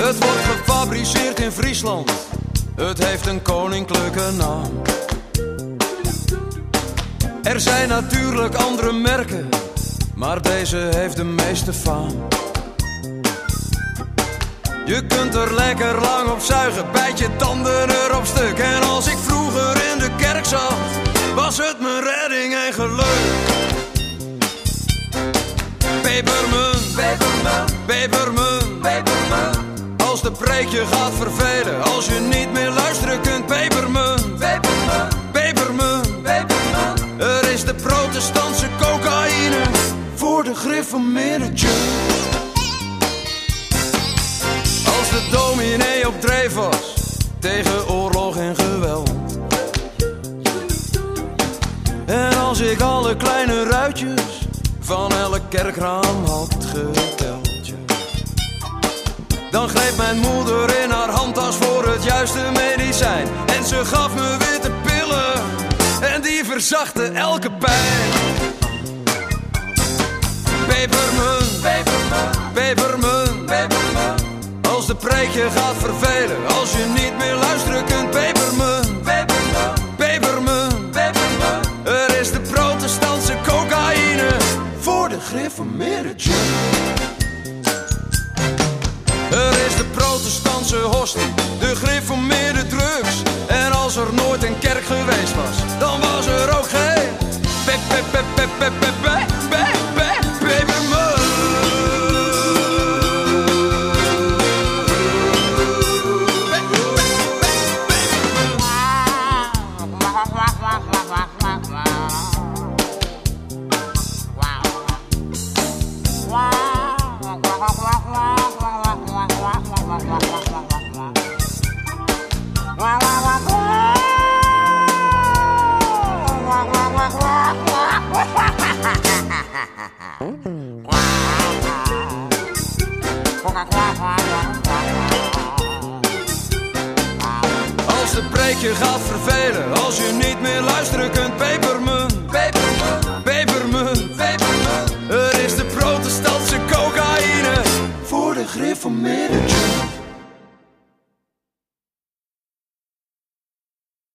Het wordt gefabriceerd in Friesland, het heeft een koninklijke naam. Er zijn natuurlijk andere merken, maar deze heeft de meeste faam. Je kunt er lekker lang op zuigen, bijt je tanden erop stuk. En als ik vroeger in de kerk zat, was het mijn redding en geluk. Pepermunt, pepermunt, pepermunt, pepermunt. Als de preek je gaat vervelen, als je niet meer luisteren kunt. Pepermunt, pepermunt, pepermunt, pepermunt. Er is de protestantse cocaïne voor de gereformeerde church. Als de dominee op dreef was tegen oorlog en geweld. En als ik alle kleine ruitjes van elk kerkraam had geteld. Dan greep mijn moeder in haar handtas voor het juiste medicijn. En ze gaf me witte pillen en die verzachten elke pijn. Pepermunt, pepermunt, pepermunt, pepermunt. Als de preek je gaat vervelen, als je niet meer luisteren kunt. Pepermunt, pepermunt, pepermunt, pepermunt. Er is de protestantse cocaïne voor de gereformeerde church. Er is de protestantse hostie, de gereformeerde drugs. En als er nooit een kerk geweest was, dan was er ook geen pepermunt. Als de preek je gaat vervelen, als je niet meer luisteren kunt. Peper